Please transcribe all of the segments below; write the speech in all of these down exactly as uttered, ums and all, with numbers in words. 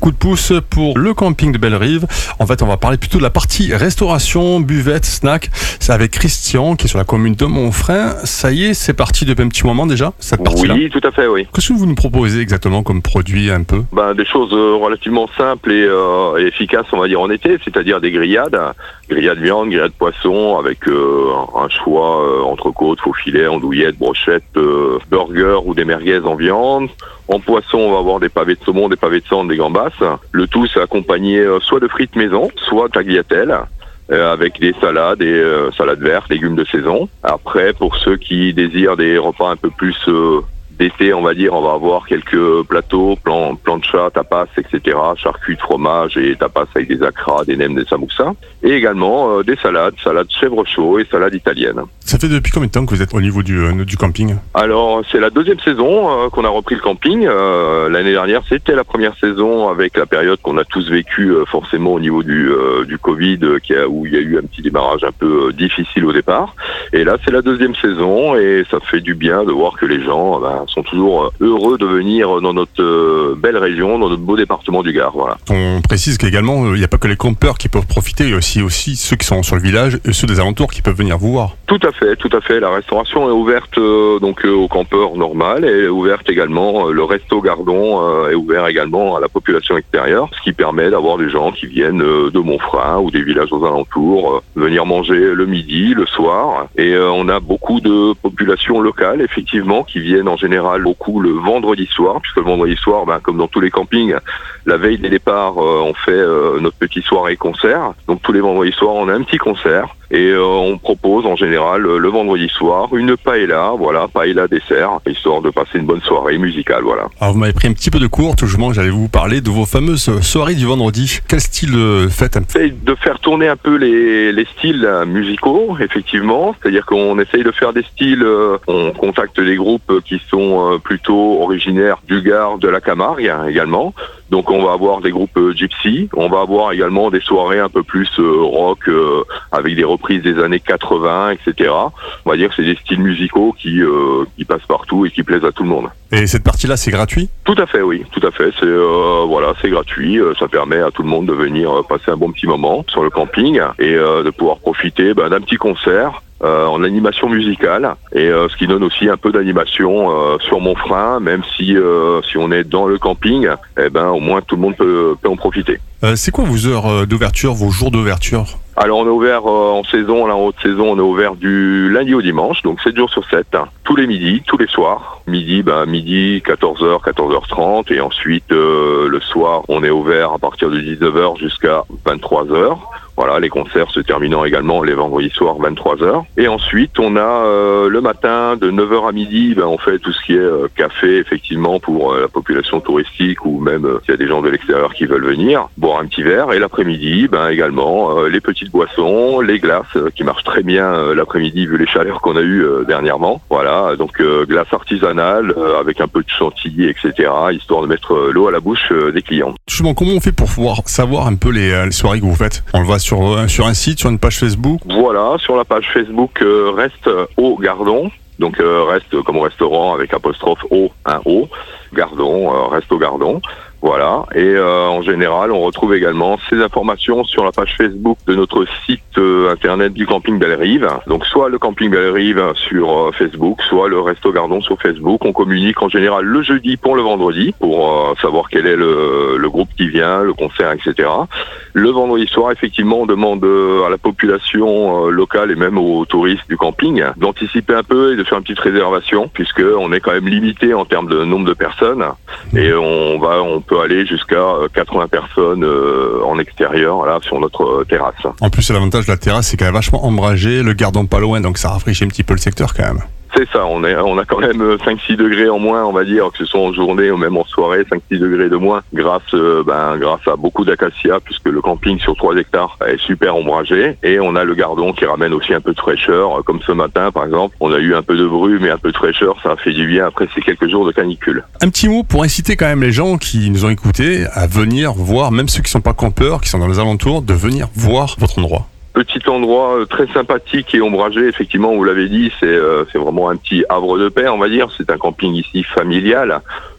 coup de pouce pour le camping de Bellerive. En fait, on va parler plutôt de la partie restauration, buvette, snack. C'est avec Christian qui est sur la commune de Montfrin. Ça y est, c'est parti depuis un petit moment déjà, cette partie-là. Oui, tout à fait, oui. Qu'est-ce que vous nous proposez exactement comme produit un peu? Ben, des choses euh, relativement simples et, euh, et efficaces, on va dire, en été, c'est-à-dire des grillades. Grillades viande, grillades poisson, avec euh, un choix euh, entrecôte, faux filet, andouillette, brochette, euh, burger ou des merguez en viande. En poisson, on va avoir des pavés de saumon, des pavés de sande, des gambas. Le tout, c'est accompagné euh, soit de frites maison, soit de tagliatelle. Euh, avec des salades et euh, salades vertes, légumes de saison. Après, pour ceux qui désirent des repas un peu plus euh, d'été, on va dire, on va avoir quelques plateaux, plan, plancha, tapas, et cetera, charcuterie de fromage et tapas avec des acras, des nems, des samoussas. Et également euh, des salades, salades chèvre chaud et salades italiennes. Ça fait depuis combien de temps que vous êtes au niveau du, euh, du camping? Alors, c'est la deuxième saison euh, qu'on a repris le camping. Euh, l'année dernière, c'était la première saison avec la période qu'on a tous vécu euh, forcément au niveau du, euh, du Covid, euh, qui a, où il y a eu un petit démarrage un peu euh, difficile au départ. Et là, c'est la deuxième saison et ça fait du bien de voir que les gens ben, sont toujours heureux de venir dans notre euh, belle région, dans notre beau département du Gard. Voilà. On précise qu'également, il n'y a pas que les campeurs qui peuvent profiter, il y a aussi, aussi ceux qui sont sur le village et ceux des alentours qui peuvent venir vous voir. Tout à fait, tout à fait. La restauration est ouverte euh, donc euh, aux campeurs normal et est ouverte également. Euh, le resto Gardon euh, est ouvert également à la population extérieure, ce qui permet d'avoir des gens qui viennent euh, de Montfrin ou des villages aux alentours euh, venir manger le midi, le soir. Et euh, on a beaucoup de populations locales, effectivement, qui viennent en général beaucoup le vendredi soir, puisque le vendredi soir, ben, comme dans tous les campings, la veille des départs, euh, on fait euh, notre petit soirée concert. Donc tous les vendredis soirs, on a un petit concert. Et euh, on propose en général le vendredi soir une paella, voilà, paella dessert, histoire de passer une bonne soirée musicale, voilà. Alors vous m'avez pris un petit peu de cours, tout justement, j'allais vous parler de vos fameuses soirées du vendredi. Quel style euh, faites? Essaye de faire tourner un peu les, les styles musicaux, effectivement, c'est-à-dire qu'on essaye de faire des styles, euh, on contacte des groupes qui sont euh, plutôt originaires du Gard, de la Camargue également. Donc on va avoir des groupes euh, gypsy, on va avoir également des soirées un peu plus euh, rock euh, avec des reprises des années quatre-vingts, et cetera. On va dire que c'est des styles musicaux qui, euh, qui passent partout et qui plaisent à tout le monde. Et cette partie-là, c'est gratuit? Tout à fait, oui, tout à fait. C'est euh, voilà, c'est gratuit. Ça permet à tout le monde de venir passer un bon petit moment sur le camping et euh, de pouvoir profiter ben, d'un petit concert. Euh, en animation musicale et euh, ce qui donne aussi un peu d'animation euh, sur Montfrin, même si euh, si on est dans le camping, eh ben au moins tout le monde peut, peut en profiter. Euh, c'est quoi vos heures d'ouverture, vos jours d'ouverture? Alors on est ouvert euh, en saison, là en haute saison, on est ouvert du lundi au dimanche, donc sept jours sur sept, hein, tous les midis, tous les soirs. Midi, ben midi, quatorze heures, quatorze heures trente, et ensuite euh, le soir, on est ouvert à partir de dix-neuf heures jusqu'à vingt-trois heures. Voilà, les concerts se terminant également les vendredis soirs vingt-trois heures. Et ensuite, on a euh, le matin de neuf heures à midi, ben, on fait tout ce qui est euh, café, effectivement, pour euh, la population touristique ou même euh, s'il y a des gens de l'extérieur qui veulent venir, boire un petit verre. Et l'après-midi, ben, également, euh, les petites boissons, les glaces, euh, qui marchent très bien euh, l'après-midi vu les chaleurs qu'on a eues euh, dernièrement. Voilà, donc euh, glace artisanale euh, avec un peu de chantilly, et cetera, histoire de mettre euh, l'eau à la bouche euh, des clients. Justement, comment on fait pour pouvoir savoir un peu les, euh, les soirées que vous faites? On le voit sur, euh, sur un site, sur une page Facebook? Voilà, sur la page Facebook euh, Reste au Gardon. Donc euh, reste comme au restaurant avec apostrophe O, un O, Gardon, euh, Reste au Gardon. Voilà, et euh, en général, on retrouve également ces informations sur la page Facebook de notre site euh, internet du camping Bellerive. Donc soit le camping Bellerive sur euh, Facebook, soit le Resto Gardon sur Facebook. On communique en général le jeudi pour le vendredi, pour euh, savoir quel est le, le groupe qui vient, le concert, et cetera. Le vendredi soir, effectivement, on demande euh, à la population euh, locale et même aux touristes du camping d'anticiper un peu et de faire une petite réservation, puisque on est quand même limité en termes de nombre de personnes, et on va, on peut aller jusqu'à quatre-vingts personnes euh, en extérieur, là, sur notre euh, terrasse. En plus, l'avantage de la terrasse, c'est qu'elle est vachement ombragée, le Gardon pas loin, donc ça rafraîchit un petit peu le secteur quand même. C'est ça, on, est, on a quand même cinq six degrés en moins, on va dire, que ce soit en journée ou même en soirée, cinq six degrés de moins, grâce, euh, ben, grâce à beaucoup d'acacias, puisque le camping sur trois hectares est super ombragé, et on a le Gardon qui ramène aussi un peu de fraîcheur, comme ce matin par exemple, on a eu un peu de brume et un peu de fraîcheur, ça a fait du bien après ces quelques jours de canicule. Un petit mot pour inciter quand même les gens qui nous ont écoutés à venir voir, même ceux qui ne sont pas campeurs, qui sont dans les alentours, de venir voir votre endroit. Petit endroit très sympathique et ombragé, effectivement, vous l'avez dit, c'est euh, c'est vraiment un petit havre de paix, on va dire. C'est un camping ici familial.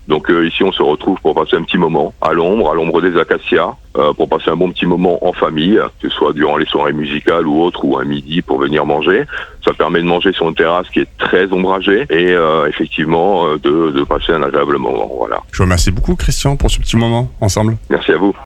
Donc euh, ici, on se retrouve pour passer un petit moment à l'ombre, à l'ombre des acacias, euh, pour passer un bon petit moment en famille, que ce soit durant les soirées musicales ou autres, ou un midi pour venir manger. Ça permet de manger sur une terrasse qui est très ombragée et euh, effectivement euh, de, de passer un agréable moment. Voilà. Je vous remercie beaucoup, Christian, pour ce petit moment ensemble. Merci à vous.